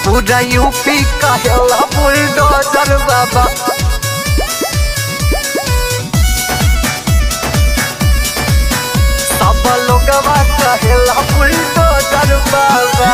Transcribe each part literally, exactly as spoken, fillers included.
पूरा यूपी कहेला बुलडोजर बाबा। सब लोगवा कहेला बुलडोजर बाबा।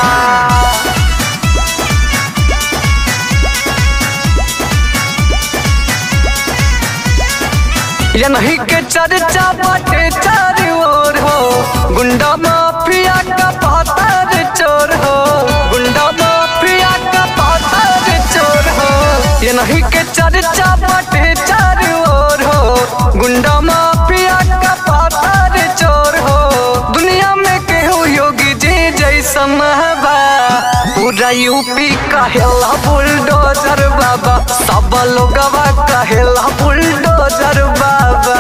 ये नहीं के चर्चा बाटे चारों ओर हो, गुंडा माफिया का पातर चोर हो, गुंडा माफिया का पातर चोर हो। ये नहीं के चर्चा बाटे चारों ओर हो, गुंडा माफिया का पातर चोर हो। दुनिया में केहू योगी जी जैसा महबा, पूरा यूपी कहेला बुलडोजर बाबा। सब लोगवा कहेला बुलडोजर बाबा।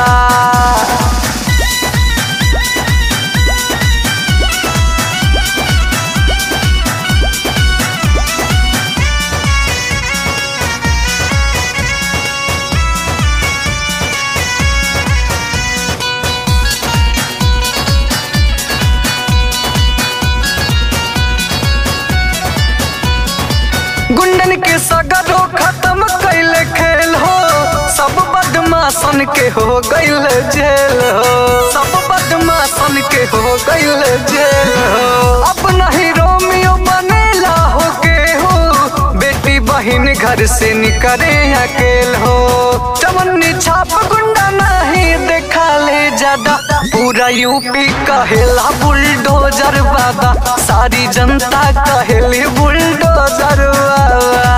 गुंडन के सगरो खत्म कैले खेल हो, सब बदमाशन के हो गईल जेल हो, सब बदमाशन के हो गईल जेल हो। अब नहीं रोमियो बनेला हो के हो, बेटी बहन घर से निकले अकेल हो। चवन्नी छाप गुंडा नहीं देखा ले ज्यादा, पूरा यूपी कहेला बुलडोजर बाबा। सारी जनता कहेली बुलडोजर बाबा।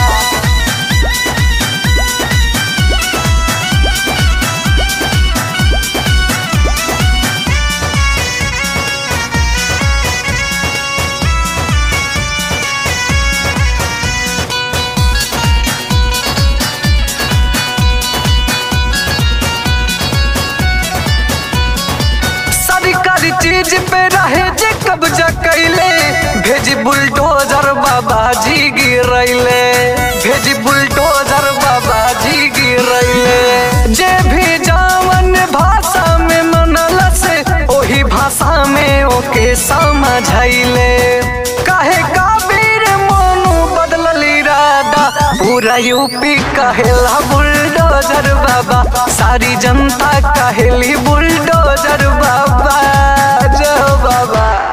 सरकारी चीज पे रहे जे कब्जा कैले, भेजी बुलडोजर बाबा जी गिरैले, भेजी बुलडोजर बाबा जी गिरैले। जे भी जावन भाषा में मनल से, ओही भाषा में ओके समझैले। काहे काबीर मोनू बदलल इरादा, पूरा यूपी कहेला बुलडोजर बाबा। सारी जनता कहेली बुलडोजर बाबा। जय हो बाबा।